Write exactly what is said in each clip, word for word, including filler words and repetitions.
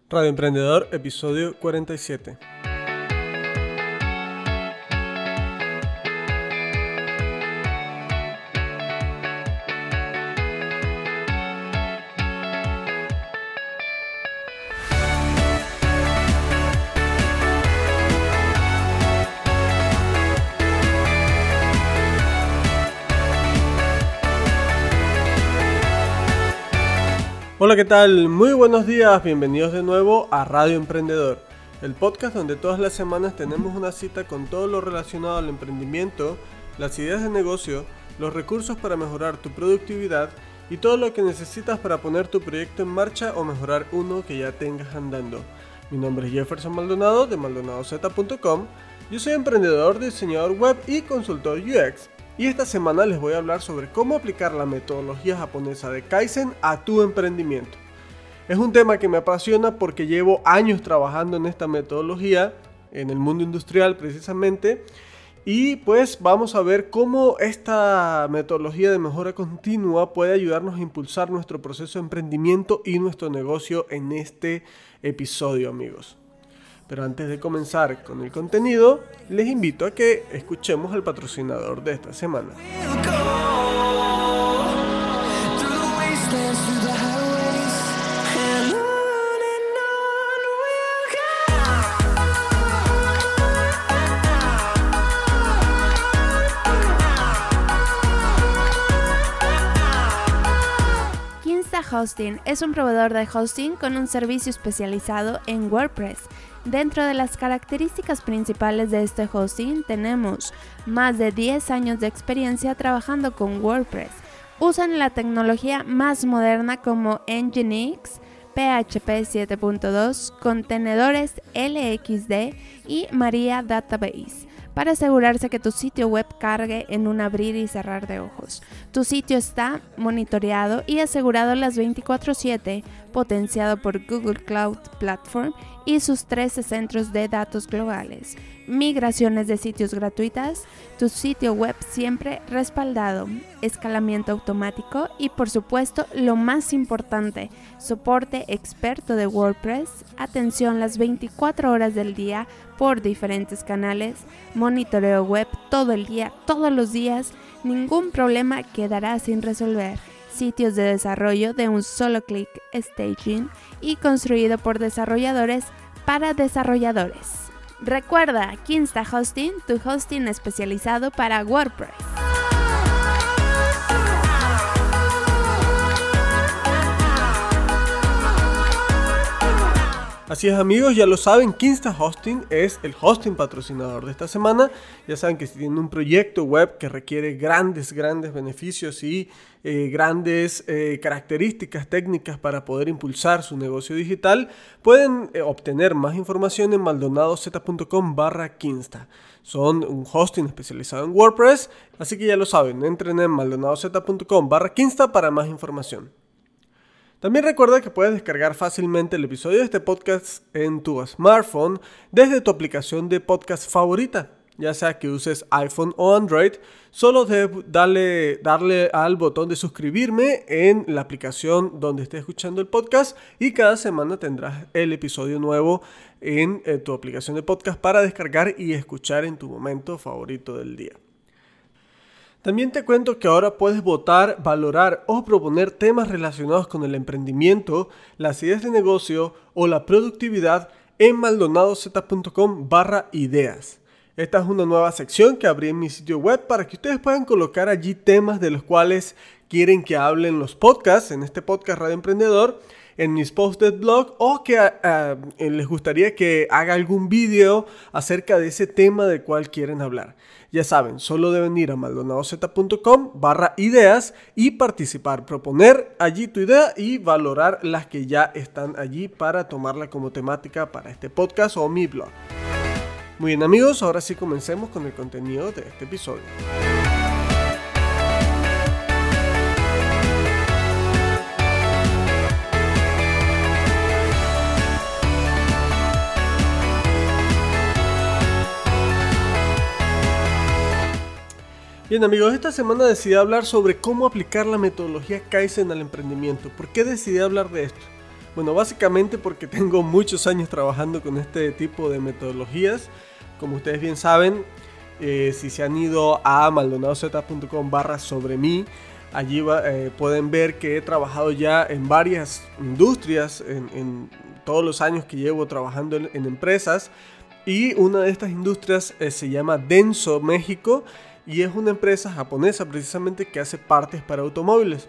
Radio Emprendedor, episodio cuarenta y siete. Hola, ¿qué tal? Muy buenos días, bienvenidos de nuevo a Radio Emprendedor, el podcast donde todas las semanas tenemos una cita con todo lo relacionado al emprendimiento, las ideas de negocio, los recursos para mejorar tu productividad y todo lo que necesitas para poner tu proyecto en marcha o mejorar uno que ya tengas andando. Mi nombre es Jefferson Maldonado de maldonado z punto com, yo soy emprendedor, diseñador web y consultor U X. Y esta semana les voy a hablar sobre cómo aplicar la metodología japonesa de Kaizen a tu emprendimiento. Es un tema que me apasiona porque llevo años trabajando en esta metodología, en el mundo industrial precisamente, y pues vamos a ver cómo esta metodología de mejora continua puede ayudarnos a impulsar nuestro proceso de emprendimiento y nuestro negocio en este episodio, amigos. Pero antes de comenzar con el contenido, les invito a que escuchemos al patrocinador de esta semana. Kinsta Hosting es un proveedor de hosting con un servicio especializado en WordPress. Dentro de las características principales de este hosting tenemos más de diez años de experiencia trabajando con WordPress. Usan la tecnología más moderna como Nginx, P H P siete punto dos, contenedores L X D y Maria Database para asegurarse que tu sitio web cargue en un abrir y cerrar de ojos. Tu sitio está monitoreado y asegurado las veinticuatro siete, potenciado por Google Cloud Platform y sus trece centros de datos globales. Migraciones de sitios gratuitas, tu sitio web siempre respaldado, escalamiento automático y, por supuesto, lo más importante, soporte experto de WordPress, atención las veinticuatro horas del día por diferentes canales, monitoreo web todo el día, todos los días, ningún problema quedará sin resolver. Sitios de desarrollo de un solo clic, staging y construido por desarrolladores para desarrolladores. Recuerda, Kinsta Hosting, tu hosting especializado para WordPress. Así es, amigos, ya lo saben, Kinsta Hosting es el hosting patrocinador de esta semana. Ya saben que si tienen un proyecto web que requiere grandes, grandes beneficios y eh, grandes eh, características técnicas para poder impulsar su negocio digital, pueden eh, obtener más información en maldonado z punto com barra Kinsta. Son un hosting especializado en WordPress, así que ya lo saben, entren en maldonado z punto com barra Kinsta para más información. También recuerda que puedes descargar fácilmente el episodio de este podcast en tu smartphone desde tu aplicación de podcast favorita, ya sea que uses iPhone o Android. Solo debes darle, darle al botón de suscribirme en la aplicación donde estés escuchando el podcast y cada semana tendrás el episodio nuevo en eh, tu aplicación de podcast para descargar y escuchar en tu momento favorito del día. También te cuento que ahora puedes votar, valorar o proponer temas relacionados con el emprendimiento, las ideas de negocio o la productividad en maldonado z punto com barra ideas. Esta es una nueva sección que abrí en mi sitio web para que ustedes puedan colocar allí temas de los cuales quieren que hablen los podcasts, en este podcast Radio Emprendedor, en mis posts de blog, o que uh, les gustaría que haga algún video acerca de ese tema del cual quieren hablar. Ya saben, solo deben ir a maldonado z punto com barra ideas y participar, proponer allí tu idea y valorar las que ya están allí para tomarla como temática para este podcast o mi blog. Muy bien, amigos, ahora sí comencemos con el contenido de este episodio. Bien, amigos, esta semana decidí hablar sobre cómo aplicar la metodología Kaizen al emprendimiento. ¿Por qué decidí hablar de esto? Bueno, básicamente porque tengo muchos años trabajando con este tipo de metodologías. Como ustedes bien saben, eh, si se han ido a maldonadozeta.com barra sobre mí, allí va, eh, pueden ver que he trabajado ya en varias industrias, en, en todos los años que llevo trabajando en, en empresas. Y una de estas industrias eh, se llama Denso México y es una empresa japonesa precisamente que hace partes para automóviles.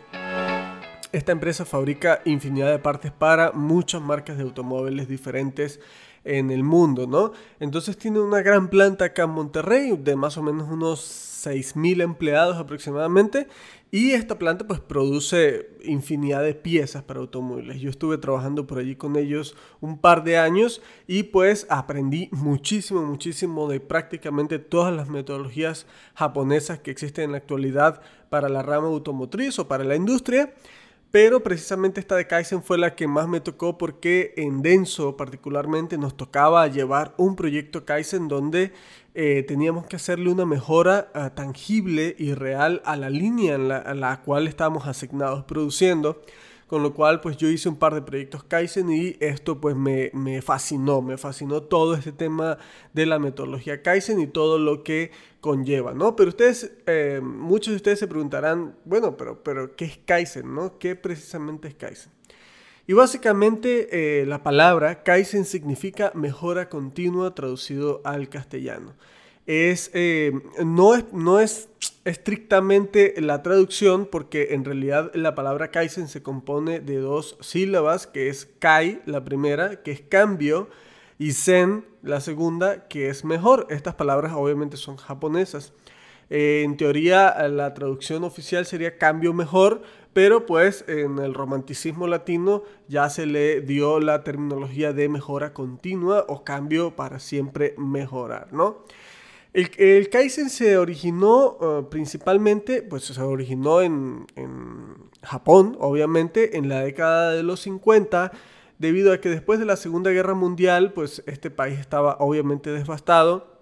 Esta empresa fabrica infinidad de partes para muchas marcas de automóviles diferentes en el mundo, ¿no? Entonces tiene una gran planta acá en Monterrey de más o menos unos seis mil empleados aproximadamente, y esta planta pues produce infinidad de piezas para automóviles. Yo estuve trabajando por allí con ellos un par de años y pues aprendí muchísimo, muchísimo de prácticamente todas las metodologías japonesas que existen en la actualidad para la rama automotriz o para la industria. Pero precisamente esta de Kaizen fue la que más me tocó porque en Denso particularmente nos tocaba llevar un proyecto Kaizen donde eh, teníamos que hacerle una mejora uh, tangible y real a la línea en la, a la cual estábamos asignados produciendo. Con lo cual pues yo hice un par de proyectos Kaizen y esto pues me, me fascinó, me fascinó todo este tema de la metodología Kaizen y todo lo que conlleva, ¿no? Pero ustedes, eh, muchos de ustedes se preguntarán, bueno, pero, pero ¿qué es Kaizen, no? ¿Qué precisamente es Kaizen? Y básicamente eh, la palabra Kaizen significa mejora continua traducido al castellano. Es, eh, no es, no es estrictamente la traducción porque en realidad la palabra Kaizen se compone de dos sílabas, que es Kai, la primera, que es cambio, y Zen, la segunda, que es mejor. Estas palabras obviamente son japonesas. Eh, en teoría la traducción oficial sería cambio mejor, pero pues en el romanticismo latino ya se le dio la terminología de mejora continua o cambio para siempre mejorar, ¿no? El, el Kaizen se originó uh, principalmente, pues se originó en, en Japón, obviamente, en la década de los cincuenta, debido a que después de la Segunda Guerra Mundial, pues este país estaba obviamente devastado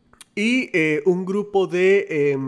y eh, un grupo de, eh,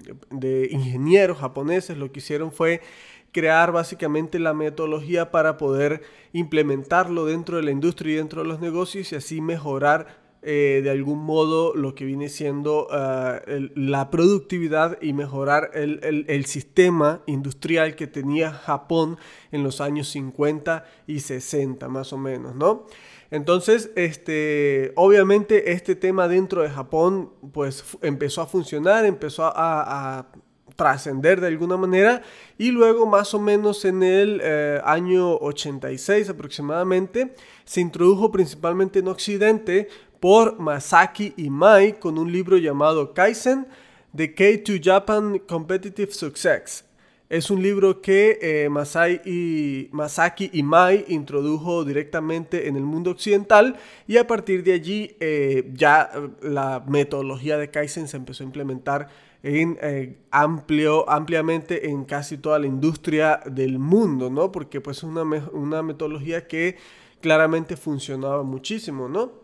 de ingenieros japoneses lo que hicieron fue crear básicamente la metodología para poder implementarlo dentro de la industria y dentro de los negocios y así mejorar Eh, de algún modo lo que viene siendo uh, el, la productividad y mejorar el, el, el sistema industrial que tenía Japón en los años cincuenta y sesenta más o menos, ¿no? Entonces, este, obviamente este tema dentro de Japón pues f- empezó a funcionar, empezó a, a trascender de alguna manera y luego más o menos en el eh, año ochenta y seis aproximadamente se introdujo principalmente en Occidente por Masaki Imai con un libro llamado Kaizen, The Key to Japan Competitive Success. Es un libro que eh, Masai y Masaki Imai introdujo directamente en el mundo occidental y a partir de allí eh, ya la metodología de Kaizen se empezó a implementar en, eh, amplio, ampliamente en casi toda la industria del mundo, ¿no? Porque pues es una, una metodología que claramente funcionaba muchísimo, ¿no?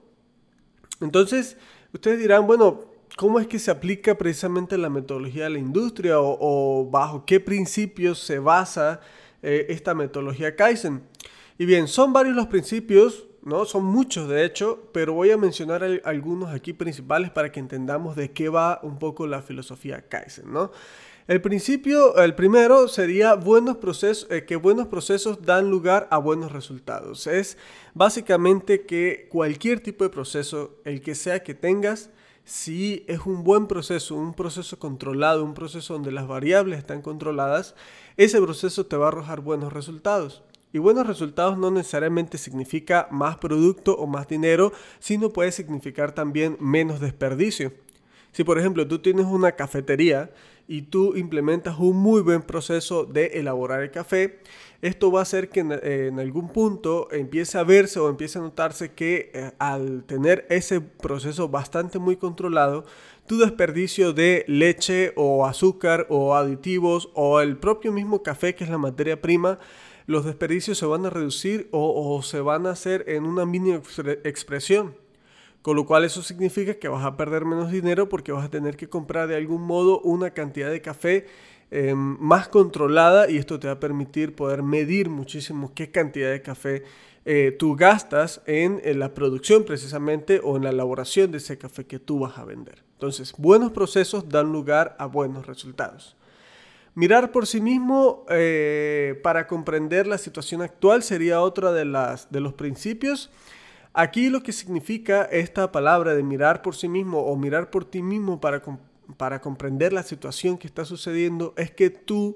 Entonces, ustedes dirán, bueno, ¿cómo es que se aplica precisamente la metodología de la industria o, o bajo qué principios se basa eh, esta metodología Kaizen? Y bien, son varios los principios, ¿no? Son muchos de hecho, pero voy a mencionar el, algunos aquí principales para que entendamos de qué va un poco la filosofía Kaizen, ¿no? El principio, el primero sería buenos procesos, eh, que buenos procesos dan lugar a buenos resultados. Es básicamente que cualquier tipo de proceso, el que sea que tengas, si es un buen proceso, un proceso controlado, un proceso donde las variables están controladas, ese proceso te va a arrojar buenos resultados. Y buenos resultados no necesariamente significa más producto o más dinero, sino puede significar también menos desperdicio. Si por ejemplo tú tienes una cafetería y tú implementas un muy buen proceso de elaborar el café, esto va a hacer que en, eh, en algún punto empiece a verse o empiece a notarse que eh, al tener ese proceso bastante muy controlado, tu desperdicio de leche o azúcar o aditivos o el propio mismo café, que es la materia prima, los desperdicios se van a reducir o, o se van a hacer en una mínima expre- expresión. Con lo cual eso significa que vas a perder menos dinero porque vas a tener que comprar de algún modo una cantidad de café eh, más controlada, y esto te va a permitir poder medir muchísimo qué cantidad de café eh, tú gastas en, en la producción precisamente o en la elaboración de ese café que tú vas a vender. Entonces, buenos procesos dan lugar a buenos resultados. Mirar por sí mismo eh, para comprender la situación actual sería otra de, las, de los principios. Aquí lo que significa esta palabra de mirar por sí mismo o mirar por ti mismo para, para comprender la situación que está sucediendo es que tú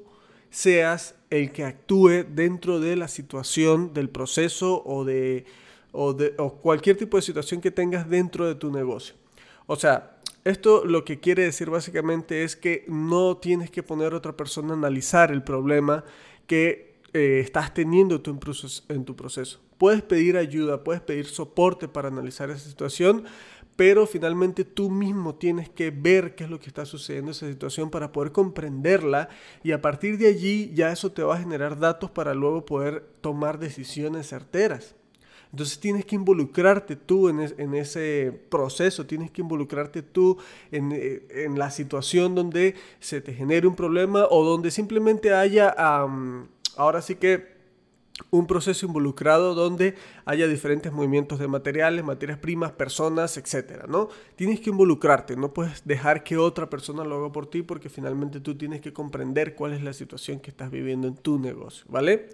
seas el que actúe dentro de la situación, del proceso o de, o de o cualquier tipo de situación que tengas dentro de tu negocio. O sea, esto lo que quiere decir básicamente es que no tienes que poner a otra persona a analizar el problema que eh, estás teniendo tú en, proceso, en tu proceso. Puedes pedir ayuda, puedes pedir soporte para analizar esa situación, pero finalmente tú mismo tienes que ver qué es lo que está sucediendo en esa situación para poder comprenderla, y a partir de allí ya eso te va a generar datos para luego poder tomar decisiones certeras. Entonces tienes que involucrarte tú en, es, en ese proceso, tienes que involucrarte tú en, en la situación donde se te genere un problema o donde simplemente haya, um, ahora sí que, un proceso involucrado donde haya diferentes movimientos de materiales, materias primas, personas, etcétera, ¿no? Tienes que involucrarte, no puedes dejar que otra persona lo haga por ti, porque finalmente tú tienes que comprender cuál es la situación que estás viviendo en tu negocio, ¿vale?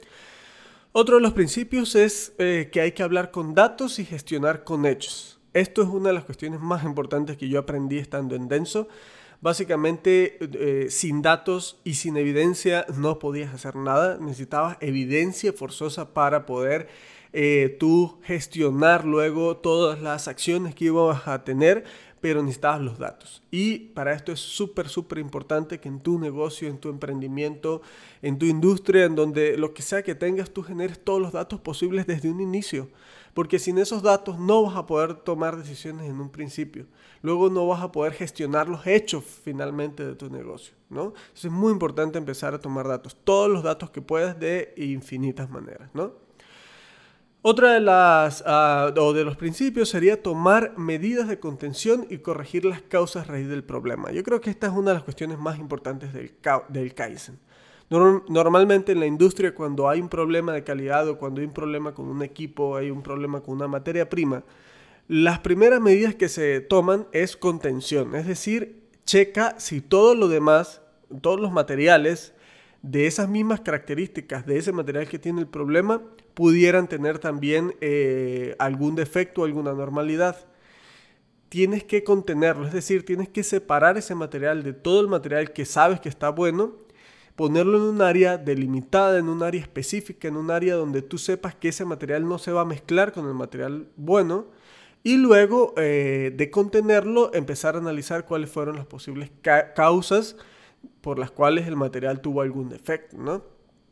Otro de los principios es eh, que hay que hablar con datos y gestionar con hechos. Esto es una de las cuestiones más importantes que yo aprendí estando en Denso. Básicamente, eh, sin datos y sin evidencia no podías hacer nada. Necesitabas evidencia forzosa para poder eh, tú gestionar luego todas las acciones que ibas a tener, pero necesitabas los datos. Y para esto es súper, súper importante que en tu negocio, en tu emprendimiento, en tu industria, en donde lo que sea que tengas, tú generes todos los datos posibles desde un inicio. Porque sin esos datos no vas a poder tomar decisiones en un principio. Luego no vas a poder gestionar los hechos finalmente de tu negocio, ¿no? Entonces es muy importante empezar a tomar datos. Todos los datos que puedas de infinitas maneras, ¿no? Otra de las uh, o de los principios sería tomar medidas de contención y corregir las causas raíz del problema. Yo creo que esta es una de las cuestiones más importantes del, del Kaizen. Norm, normalmente en la industria, cuando hay un problema de calidad o cuando hay un problema con un equipo, hay un problema con una materia prima, las primeras medidas que se toman es contención. Es decir, checa si todo lo demás, todos los materiales de esas mismas características de ese material que tiene el problema pudieran tener también eh, algún defecto o alguna anormalidad. Tienes que contenerlo, es decir, tienes que separar ese material de todo el material que sabes que está bueno, ponerlo en un área delimitada, en un área específica, en un área donde tú sepas que ese material no se va a mezclar con el material bueno, y luego eh, de contenerlo empezar a analizar cuáles fueron las posibles ca- causas por las cuales el material tuvo algún defecto, ¿no?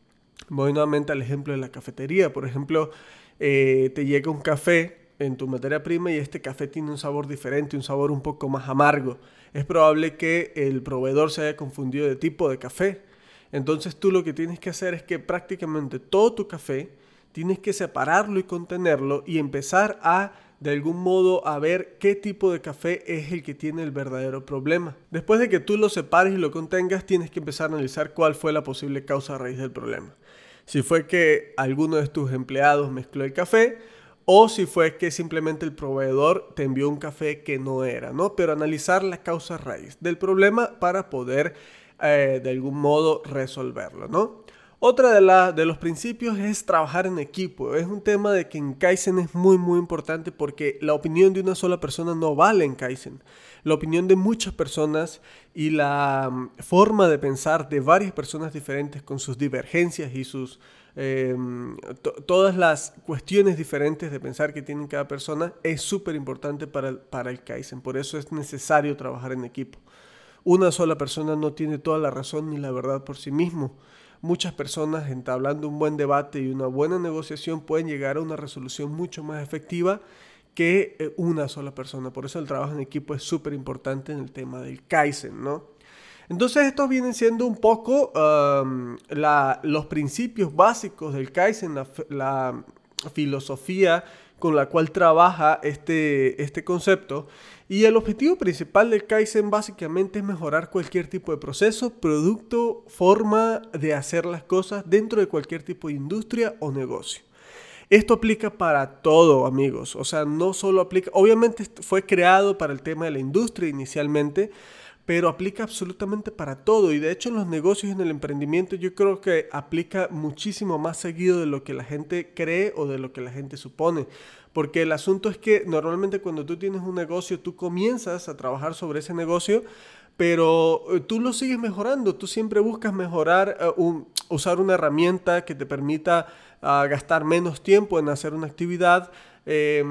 Voy nuevamente al ejemplo de la cafetería. Por ejemplo, eh, te llega un café en tu materia prima y este café tiene un sabor diferente, un sabor un poco más amargo. Es probable que el proveedor se haya confundido de tipo de café. Entonces tú lo que tienes que hacer es que prácticamente todo tu café tienes que separarlo y contenerlo y empezar a, de algún modo, a ver qué tipo de café es el que tiene el verdadero problema. Después de que tú lo separes y lo contengas, tienes que empezar a analizar cuál fue la posible causa raíz del problema. Si fue que alguno de tus empleados mezcló el café, o si fue que simplemente el proveedor te envió un café que no era, ¿no? Pero analizar la causa raíz del problema para poder eh, de algún modo resolverlo, ¿no? Otra de, la, de los principios es trabajar en equipo. Es un tema de que en Kaizen es muy muy importante porque la opinión de una sola persona no vale en Kaizen. La opinión de muchas personas y la um, forma de pensar de varias personas diferentes con sus divergencias y sus eh, to- todas las cuestiones diferentes de pensar que tiene cada persona es súper importante para, para el Kaizen. Por eso es necesario trabajar en equipo. Una sola persona no tiene toda la razón ni la verdad por sí mismo. Muchas personas, entablando un buen debate y una buena negociación, pueden llegar a una resolución mucho más efectiva que una sola persona. Por eso el trabajo en equipo es súper importante en el tema del Kaizen, ¿no? Entonces estos vienen siendo un poco um, la, los principios básicos del Kaizen, la, la filosofía con la cual trabaja este, este concepto. Y el objetivo principal del Kaizen básicamente es mejorar cualquier tipo de proceso, producto, forma de hacer las cosas dentro de cualquier tipo de industria o negocio. Esto aplica para todo, amigos. O sea, no solo aplica... Obviamente fue creado para el tema de la industria inicialmente, pero aplica absolutamente para todo. Y de hecho en los negocios y en el emprendimiento yo creo que aplica muchísimo más seguido de lo que la gente cree o de lo que la gente supone. Porque el asunto es que normalmente cuando tú tienes un negocio, tú comienzas a trabajar sobre ese negocio, pero tú lo sigues mejorando. Tú siempre buscas mejorar, uh, un, usar una herramienta que te permita uh, gastar menos tiempo en hacer una actividad, eh,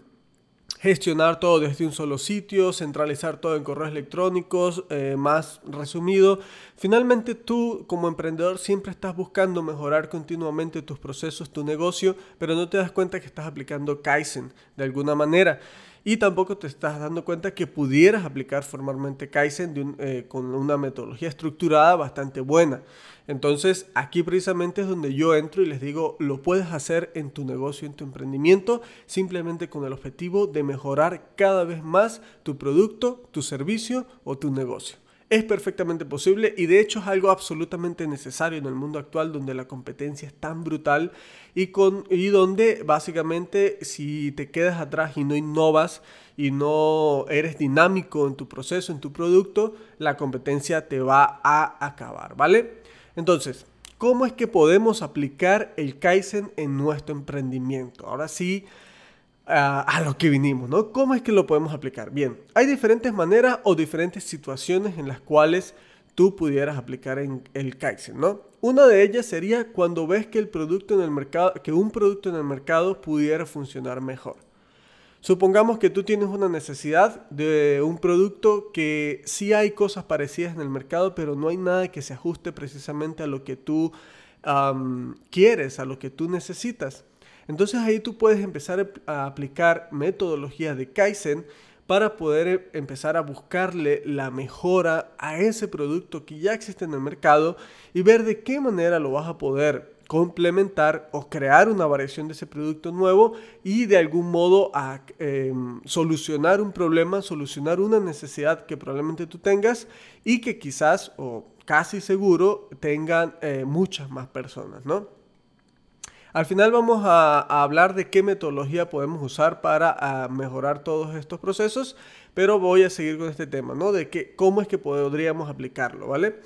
gestionar todo desde un solo sitio, centralizar todo en correos electrónicos, eh, más resumido. Finalmente tú como emprendedor siempre estás buscando mejorar continuamente tus procesos, tu negocio, pero no te das cuenta que estás aplicando Kaizen de alguna manera. Y tampoco te estás dando cuenta que pudieras aplicar formalmente Kaizen de un, eh, con una metodología estructurada bastante buena. Entonces, aquí precisamente es donde yo entro y les digo, lo puedes hacer en tu negocio, en tu emprendimiento, simplemente con el objetivo de mejorar cada vez más tu producto, tu servicio o tu negocio. Es perfectamente posible y de hecho es algo absolutamente necesario en el mundo actual donde la competencia es tan brutal y, con, y donde básicamente si te quedas atrás y no innovas y no eres dinámico en tu proceso, en tu producto, la competencia te va a acabar, ¿vale? Entonces, ¿cómo es que podemos aplicar el Kaizen en nuestro emprendimiento? Ahora sí, uh, a lo que vinimos, ¿no? ¿Cómo es que lo podemos aplicar? Bien, hay diferentes maneras o diferentes situaciones en las cuales tú pudieras aplicar en el Kaizen, ¿no? Una de ellas sería cuando ves que el producto en el mercado, que un producto en el mercado pudiera funcionar mejor. Supongamos que tú tienes una necesidad de un producto que sí hay cosas parecidas en el mercado, pero no hay nada que se ajuste precisamente a lo que tú um, quieres, a lo que tú necesitas. Entonces ahí tú puedes empezar a aplicar metodologías de Kaizen para poder empezar a buscarle la mejora a ese producto que ya existe en el mercado y ver de qué manera lo vas a poder complementar o crear una variación de ese producto nuevo y de algún modo a eh, solucionar un problema, solucionar una necesidad que probablemente tú tengas y que quizás o casi seguro tengan eh, muchas más personas, ¿no? Al final vamos a, a hablar de qué metodología podemos usar para a, mejorar todos estos procesos, pero voy a seguir con este tema, ¿no? De que, cómo es que podríamos aplicarlo, ¿vale?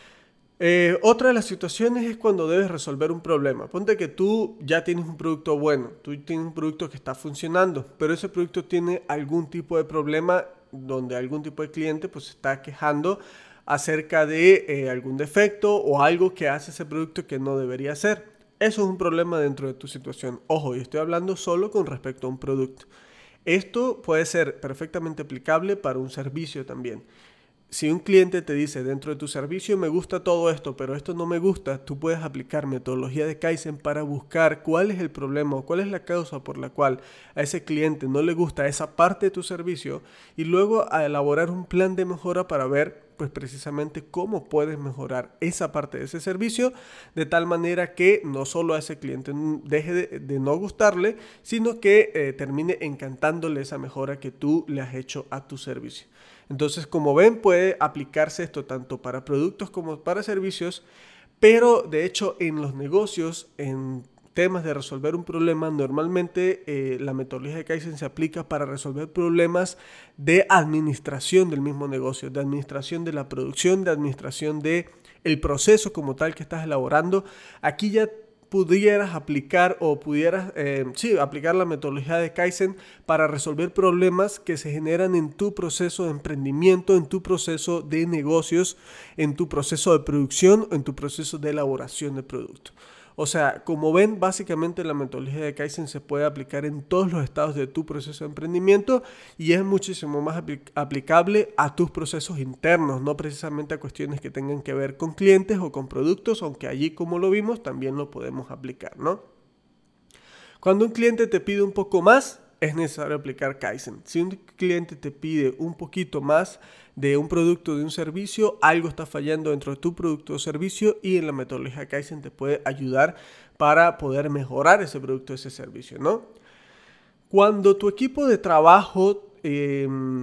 Eh, otra de las situaciones es cuando debes resolver un problema. Ponte que tú ya tienes un producto bueno, tú tienes un producto que está funcionando, pero ese producto tiene algún tipo de problema donde algún tipo de cliente pues está quejando acerca de eh, algún defecto o algo que hace ese producto que no debería hacer. Eso es un problema dentro de tu situación. Ojo, yo estoy hablando solo con respecto a un producto. Esto puede ser perfectamente aplicable para un servicio también. Si un cliente te dice dentro de tu servicio me gusta todo esto, pero esto no me gusta, tú puedes aplicar metodología de Kaizen para buscar cuál es el problema o cuál es la causa por la cual a ese cliente no le gusta esa parte de tu servicio y luego a elaborar un plan de mejora para ver pues precisamente cómo puedes mejorar esa parte de ese servicio de tal manera que no solo a ese cliente deje de, de no gustarle, sino que eh, termine encantándole esa mejora que tú le has hecho a tu servicio. Entonces, como ven, puede aplicarse esto tanto para productos como para servicios, pero de hecho en los negocios, en temas de resolver un problema, normalmente eh, la metodología de Kaizen se aplica para resolver problemas de administración del mismo negocio, de administración de la producción, de administración del proceso como tal que estás elaborando. Aquí ya pudieras aplicar o pudieras eh, sí, aplicar la metodología de Kaizen para resolver problemas que se generan en tu proceso de emprendimiento, en tu proceso de negocios, en tu proceso de producción, en tu proceso de elaboración de producto. O sea, como ven, básicamente la metodología de Kaizen se puede aplicar en todos los estados de tu proceso de emprendimiento y es muchísimo más apl- aplicable a tus procesos internos, no precisamente a cuestiones que tengan que ver con clientes o con productos, aunque allí, como lo vimos, también lo podemos aplicar, ¿no? Cuando un cliente te pide un poco más, es necesario aplicar Kaizen. Si un cliente te pide un poquito más de un producto o de un servicio, algo está fallando dentro de tu producto o servicio y en la metodología Kaizen te puede ayudar para poder mejorar ese producto o ese servicio, ¿no? Cuando tu equipo de trabajo eh,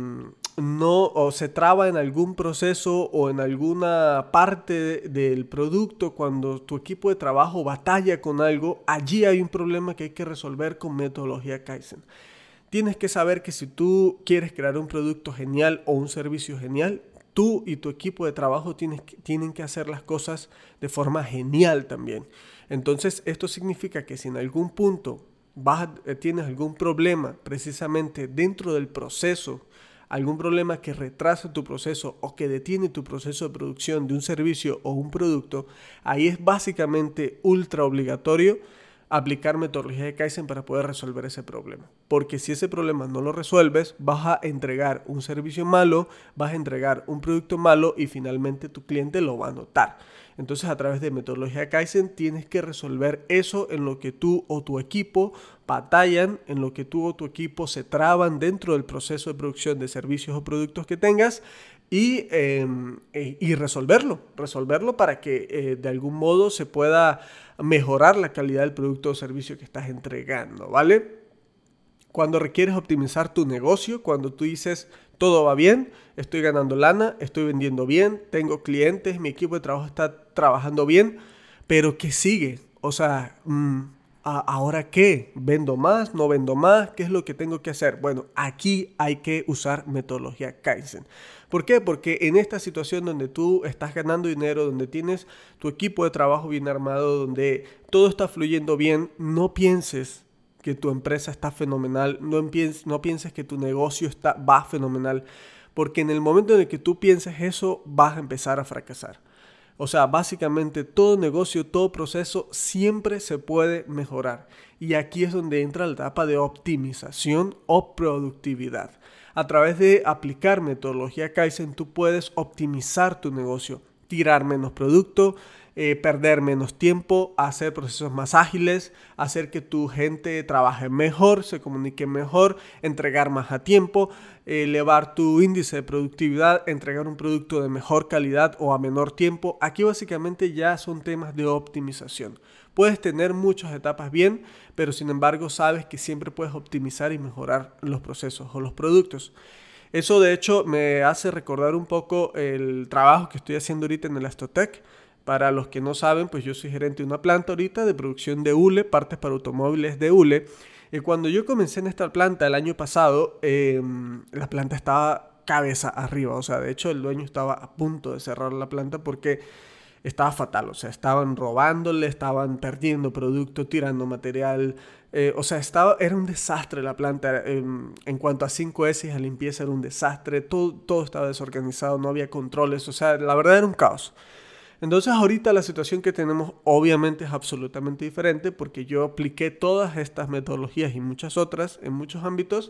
no o se traba en algún proceso o en alguna parte de, del producto, cuando tu equipo de trabajo batalla con algo, allí hay un problema que hay que resolver con metodología Kaizen. Tienes que saber que si tú quieres crear un producto genial o un servicio genial, tú y tu equipo de trabajo tienes que, tienen que hacer las cosas de forma genial también. Entonces, esto significa que si en algún punto vas a, tienes algún problema precisamente dentro del proceso, algún problema que retrasa tu proceso o que detiene tu proceso de producción de un servicio o un producto, ahí es básicamente ultra obligatorio aplicar metodología de Kaizen para poder resolver ese problema. Porque si ese problema no lo resuelves, vas a entregar un servicio malo, vas a entregar un producto malo y finalmente tu cliente lo va a notar. Entonces, a través de metodología de Kaizen tienes que resolver eso en lo que tú o tu equipo batallan, en lo que tú o tu equipo se traban dentro del proceso de producción de servicios o productos que tengas y, eh, y resolverlo, resolverlo para que eh, de algún modo se pueda mejorar la calidad del producto o servicio que estás entregando, ¿vale? Cuando requieres optimizar tu negocio, cuando tú dices todo va bien, estoy ganando lana, estoy vendiendo bien, tengo clientes, mi equipo de trabajo está trabajando bien, pero ¿qué sigue? O sea, mmm, ¿ahora qué? ¿Vendo más? ¿No vendo más? ¿Qué es lo que tengo que hacer? Bueno, aquí hay que usar metodología Kaizen. ¿Por qué? Porque en esta situación donde tú estás ganando dinero, donde tienes tu equipo de trabajo bien armado, donde todo está fluyendo bien, no pienses que tu empresa está fenomenal, no pienses, no pienses que tu negocio está, va fenomenal, porque en el momento en el que tú pienses eso, vas a empezar a fracasar. O sea, básicamente todo negocio, todo proceso siempre se puede mejorar. Y aquí es donde entra la etapa de optimización o productividad. A través de aplicar metodología Kaizen, tú puedes optimizar tu negocio, tirar menos producto, eh, perder menos tiempo, hacer procesos más ágiles, hacer que tu gente trabaje mejor, se comunique mejor, entregar más a tiempo, eh, elevar tu índice de productividad, entregar un producto de mejor calidad o a menor tiempo. Aquí básicamente ya son temas de optimización. Puedes tener muchas etapas bien, pero sin embargo sabes que siempre puedes optimizar y mejorar los procesos o los productos. Eso de hecho me hace recordar un poco el trabajo que estoy haciendo ahorita en el Astotec. Para los que no saben, pues yo soy gerente de una planta ahorita de producción de hule, partes para automóviles de hule. Y cuando yo comencé en esta planta el año pasado, eh, la planta estaba cabeza arriba. O sea, de hecho el dueño estaba a punto de cerrar la planta porque estaba fatal. O sea, estaban robándole, estaban perdiendo producto, tirando material. Eh, o sea, estaba, era un desastre la planta. Eh, en cuanto a cinco ese y a limpieza era un desastre. Todo, todo estaba desorganizado, no había controles. O sea, la verdad era un caos. Entonces ahorita la situación que tenemos obviamente es absolutamente diferente porque yo apliqué todas estas metodologías y muchas otras en muchos ámbitos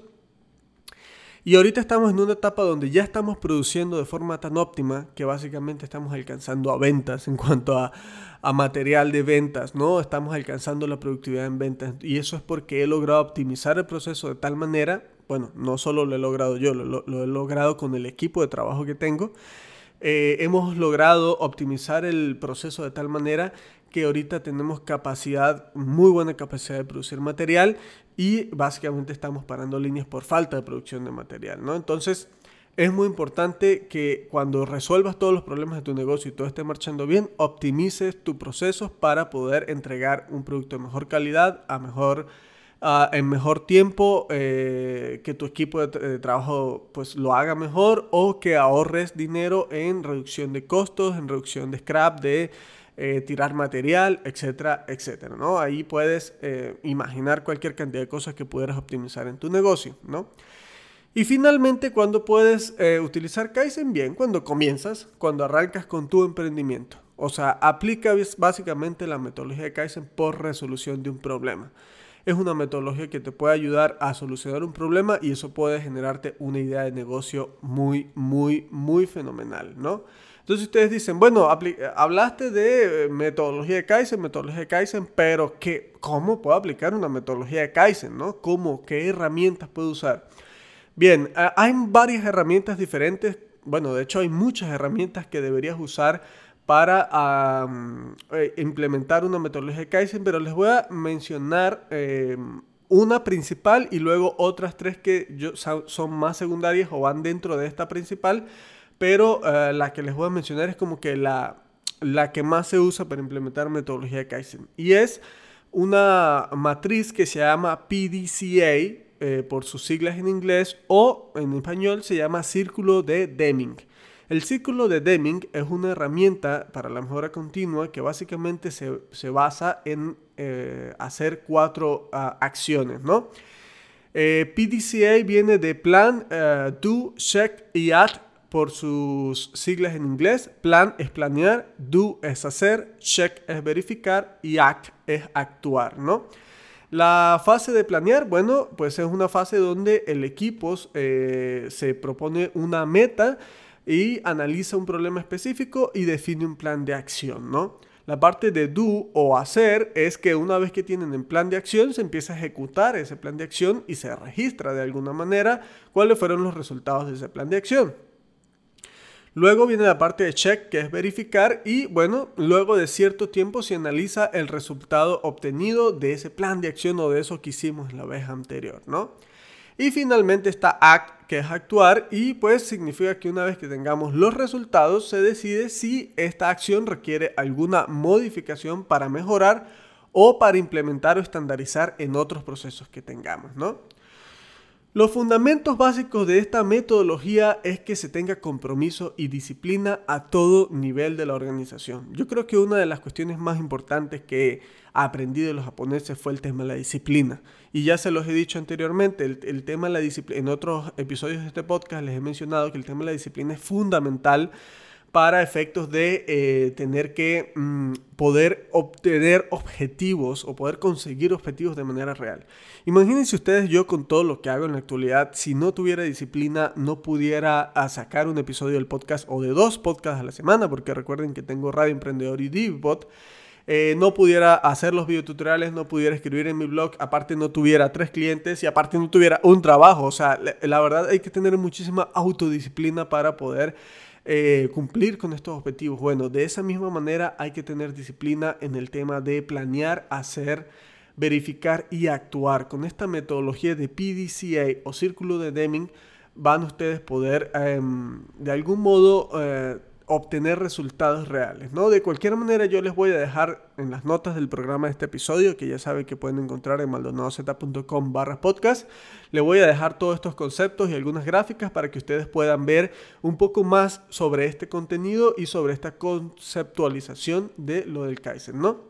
y ahorita estamos en una etapa donde ya estamos produciendo de forma tan óptima que básicamente estamos alcanzando a ventas en cuanto a, a material de ventas, ¿no? Estamos alcanzando la productividad en ventas y eso es porque he logrado optimizar el proceso de tal manera, bueno, no solo lo he logrado yo, lo, lo he logrado con el equipo de trabajo que tengo. Eh, hemos logrado optimizar el proceso de tal manera que ahorita tenemos capacidad, muy buena capacidad de producir material y básicamente estamos parando líneas por falta de producción de material, ¿no? Entonces es muy importante que cuando resuelvas todos los problemas de tu negocio y todo esté marchando bien, optimices tus procesos para poder entregar un producto de mejor calidad a mejor Uh, en mejor tiempo, eh, que tu equipo de, de trabajo pues lo haga mejor o que ahorres dinero en reducción de costos, en reducción de scrap, de eh, tirar material, etcétera, etcétera, ¿no? Ahí puedes eh, imaginar cualquier cantidad de cosas que pudieras optimizar en tu negocio, ¿no? Y finalmente, ¿cuándo puedes eh, utilizar Kaizen? Bien, cuando comienzas, cuando arrancas con tu emprendimiento. O sea, aplica básicamente la metodología de Kaizen por resolución de un problema. Es una metodología que te puede ayudar a solucionar un problema y eso puede generarte una idea de negocio muy, muy, muy fenomenal, ¿no? Entonces ustedes dicen, bueno, hablaste de metodología de Kaizen, metodología de Kaizen, pero ¿qué, ¿cómo puedo aplicar una metodología de Kaizen, ¿no? ¿Cómo? ¿Qué herramientas puedo usar? Bien, hay varias herramientas diferentes. Bueno, de hecho hay muchas herramientas que deberías usar para um, eh, implementar una metodología de Kaizen, pero les voy a mencionar eh, una principal y luego otras tres que yo, son más secundarias o van dentro de esta principal, pero uh, la que les voy a mencionar es como que la, la que más se usa para implementar metodología de Kaizen. Y es una matriz que se llama P D C A, eh, por sus siglas en inglés, o en español se llama Círculo de Deming. El círculo de Deming es una herramienta para la mejora continua que básicamente se, se basa en eh, hacer cuatro uh, acciones, ¿no? Eh, P D C A viene de Plan, uh, Do, Check y Act por sus siglas en inglés. Plan es planear, Do es hacer, Check es verificar y Act es actuar, ¿no? La fase de planear, bueno, pues es una fase donde el equipo eh, se propone una meta y analiza un problema específico y define un plan de acción, ¿no? La parte de do o hacer es que una vez que tienen el plan de acción, se empieza a ejecutar ese plan de acción y se registra de alguna manera cuáles fueron los resultados de ese plan de acción. Luego viene la parte de check, que es verificar, y bueno, luego de cierto tiempo se analiza el resultado obtenido de ese plan de acción o de eso que hicimos la vez anterior, ¿no? Y finalmente está act, que es actuar, y pues significa que una vez que tengamos los resultados se decide si esta acción requiere alguna modificación para mejorar o para implementar o estandarizar en otros procesos que tengamos, ¿no? Los fundamentos básicos de esta metodología es que se tenga compromiso y disciplina a todo nivel de la organización. Yo creo que una de las cuestiones más importantes que aprendí de los japoneses fue el tema de la disciplina. Y ya se los he dicho anteriormente, el, el tema de la disciplina, en otros episodios de este podcast les he mencionado que el tema de la disciplina es fundamental para efectos de eh, tener que mm, poder obtener objetivos o poder conseguir objetivos de manera real. Imagínense ustedes, yo con todo lo que hago en la actualidad, si no tuviera disciplina, no pudiera sacar un episodio del podcast o de dos podcasts a la semana, porque recuerden que tengo Radio Emprendedor y DivBot. Eh, no pudiera hacer los videotutoriales, no pudiera escribir en mi blog, aparte no tuviera tres clientes y aparte no tuviera un trabajo. O sea, la, la verdad hay que tener muchísima autodisciplina para poder Eh, cumplir con estos objetivos. Bueno, de esa misma manera hay que tener disciplina en el tema de planear, hacer, verificar y actuar. Con esta metodología de P D C A o Círculo de Deming van ustedes a poder eh, de algún modo eh, obtener resultados reales, ¿no? De cualquier manera yo les voy a dejar en las notas del programa de este episodio, que ya saben que pueden encontrar en maldonadozeta.com barra podcast. Le voy a dejar todos estos conceptos y algunas gráficas para que ustedes puedan ver un poco más sobre este contenido y sobre esta conceptualización de lo del Kaizen, ¿no?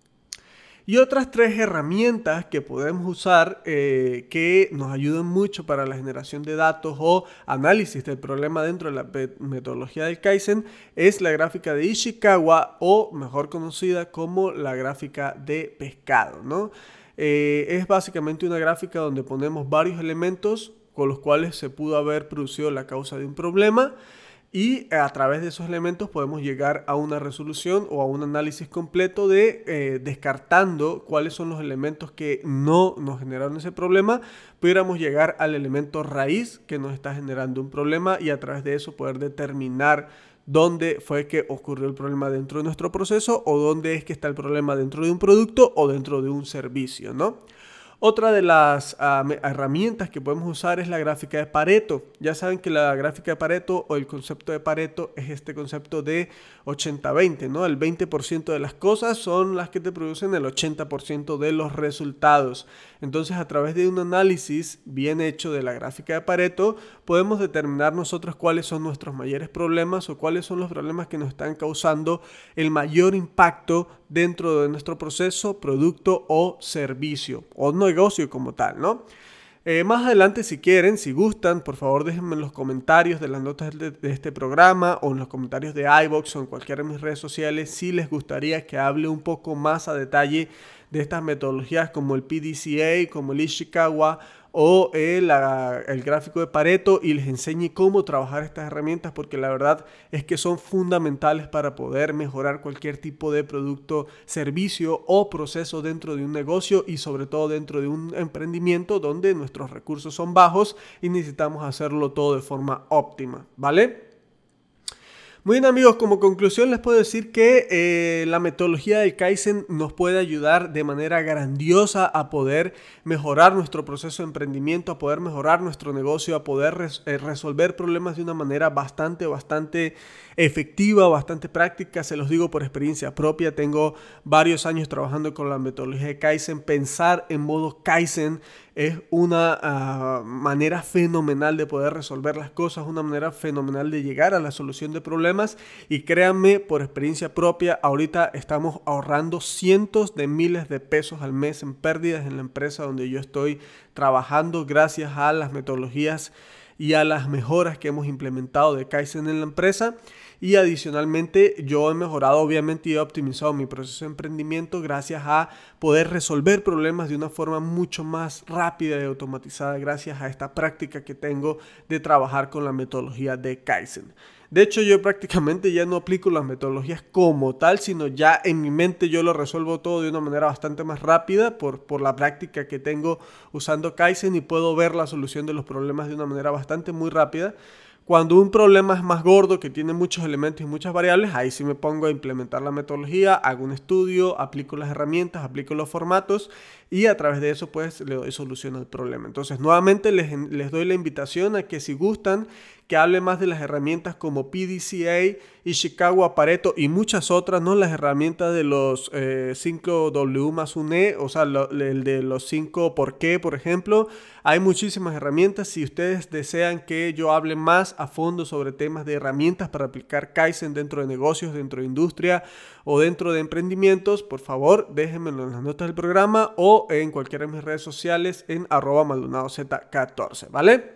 Y otras tres herramientas que podemos usar eh, que nos ayudan mucho para la generación de datos o análisis del problema dentro de la metodología del Kaizen es la gráfica de Ishikawa, o mejor conocida como la gráfica de pescado, ¿no? Eh, es básicamente una gráfica donde ponemos varios elementos con los cuales se pudo haber producido la causa de un problema. Y a través de esos elementos podemos llegar a una resolución o a un análisis completo de eh, descartando cuáles son los elementos que no nos generaron ese problema, pudiéramos llegar al elemento raíz que nos está generando un problema y a través de eso poder determinar dónde fue que ocurrió el problema dentro de nuestro proceso o dónde es que está el problema dentro de un producto o dentro de un servicio, ¿no? Otra de las uh, herramientas que podemos usar es la gráfica de Pareto. Ya saben que la gráfica de Pareto o el concepto de Pareto es este concepto de ochenta veinte, ¿no? El veinte por ciento de las cosas son las que te producen el ochenta por ciento de los resultados. Entonces, a través de un análisis bien hecho de la gráfica de Pareto, podemos determinar nosotros cuáles son nuestros mayores problemas o cuáles son los problemas que nos están causando el mayor impacto dentro de nuestro proceso, producto o servicio o negocio como tal, ¿no? Eh, más adelante, si quieren, si gustan, por favor déjenme en los comentarios de las notas de, de este programa o en los comentarios de iVoox o en cualquiera de mis redes sociales si les gustaría que hable un poco más a detalle de estas metodologías como el P D C A, como el Ishikawa o el, la, el gráfico de Pareto y les enseñe cómo trabajar estas herramientas, porque la verdad es que son fundamentales para poder mejorar cualquier tipo de producto, servicio o proceso dentro de un negocio y sobre todo dentro de un emprendimiento donde nuestros recursos son bajos y necesitamos hacerlo todo de forma óptima, ¿vale? Muy bien amigos, como conclusión les puedo decir que eh, la metodología del Kaizen nos puede ayudar de manera grandiosa a poder mejorar nuestro proceso de emprendimiento, a poder mejorar nuestro negocio, a poder res- eh, resolver problemas de una manera bastante, bastante efectiva, bastante práctica. Se los digo por experiencia propia, tengo varios años trabajando con la metodología de Kaizen. Pensar en modo Kaizen es una uh, manera fenomenal de poder resolver las cosas, una manera fenomenal de llegar a la solución de problemas y créanme por experiencia propia, ahorita estamos ahorrando cientos de miles de pesos al mes en pérdidas en la empresa donde yo estoy trabajando gracias a las metodologías y a las mejoras que hemos implementado de Kaizen en la empresa. Y adicionalmente yo he mejorado obviamente y he optimizado mi proceso de emprendimiento gracias a poder resolver problemas de una forma mucho más rápida y automatizada gracias a esta práctica que tengo de trabajar con la metodología de Kaizen. De hecho, yo prácticamente ya no aplico las metodologías como tal, sino ya en mi mente yo lo resuelvo todo de una manera bastante más rápida por, por la práctica que tengo usando Kaizen y puedo ver la solución de los problemas de una manera bastante muy rápida. Cuando un problema es más gordo, que tiene muchos elementos y muchas variables, ahí sí me pongo a implementar la metodología, hago un estudio, aplico las herramientas, aplico los formatos y a través de eso pues le doy solución al problema. Entonces nuevamente les, les doy la invitación a que si gustan que hable más de las herramientas como P D C A, Ishikawa, Pareto y muchas otras, no las herramientas de los eh, cinco W más un E, o sea, lo, el de los cinco por qué, por ejemplo. Hay muchísimas herramientas. Si ustedes desean que yo hable más a fondo sobre temas de herramientas para aplicar Kaizen dentro de negocios, dentro de industria o dentro de emprendimientos, por favor déjenmelo en las notas del programa o en cualquiera de mis redes sociales en arroba maldonado z catorce, ¿vale?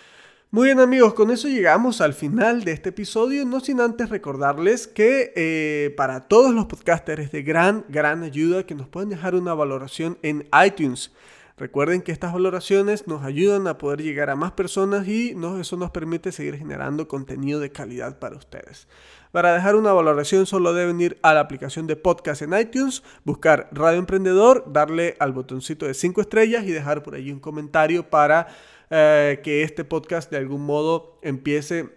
Muy bien amigos, con eso llegamos al final de este episodio, no sin antes recordarles que eh, para todos los podcasters es de gran, gran ayuda que nos puedan dejar una valoración en iTunes. Recuerden que estas valoraciones nos ayudan a poder llegar a más personas y nos, eso nos permite seguir generando contenido de calidad para ustedes. Para dejar una valoración solo deben ir a la aplicación de podcast en iTunes, buscar Radio Emprendedor, darle al botoncito de cinco estrellas y dejar por ahí un comentario para eh, que este podcast de algún modo empiece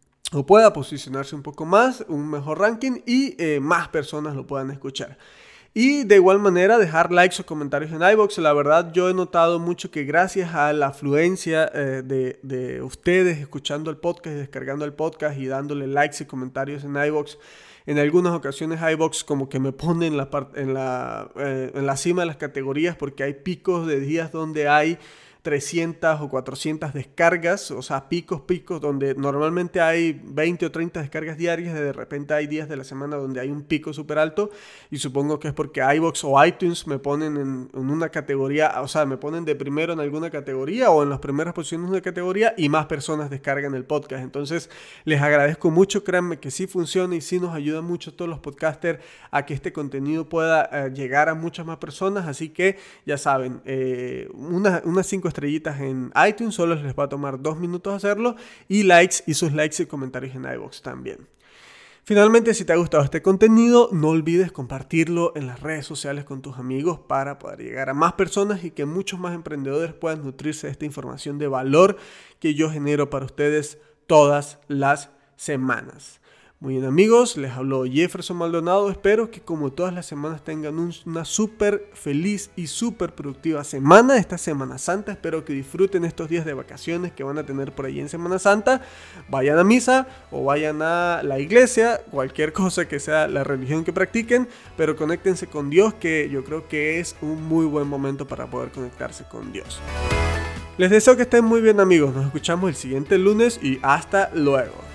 o pueda posicionarse un poco más, un mejor ranking y eh, más personas lo puedan escuchar. Y de igual manera dejar likes o comentarios en iVoox. La verdad yo he notado mucho que gracias a la afluencia eh, de, de ustedes escuchando el podcast, descargando el podcast y dándole likes y comentarios en iVoox, en algunas ocasiones iVoox como que me pone en la, part- en, la, eh, en la cima de las categorías porque hay picos de días donde hay trescientas o cuatrocientas descargas, o sea, picos, picos, donde normalmente hay veinte o treinta descargas diarias, de repente hay días de la semana donde hay un pico súper alto, y supongo que es porque iVoox o iTunes me ponen en, en una categoría, o sea, me ponen de primero en alguna categoría o en las primeras posiciones de una categoría y más personas descargan el podcast. Entonces, les agradezco mucho, créanme que sí funciona y sí nos ayuda mucho a todos los podcasters a que este contenido pueda eh, llegar a muchas más personas, así que ya saben, eh, una, unas cinco estrellitas en iTunes, solo les va a tomar dos minutos hacerlo, y likes y sus likes y comentarios en iVoox también. Finalmente, si te ha gustado este contenido, no olvides compartirlo en las redes sociales con tus amigos para poder llegar a más personas y que muchos más emprendedores puedan nutrirse de esta información de valor que yo genero para ustedes todas las semanas. Muy bien amigos, les habló Jefferson Maldonado, espero que como todas las semanas tengan un, una súper feliz y súper productiva semana, esta Semana Santa, espero que disfruten estos días de vacaciones que van a tener por ahí en Semana Santa, vayan a misa o vayan a la iglesia, cualquier cosa que sea la religión que practiquen, pero conéctense con Dios, que yo creo que es un muy buen momento para poder conectarse con Dios. Les deseo que estén muy bien amigos, nos escuchamos el siguiente lunes y hasta luego.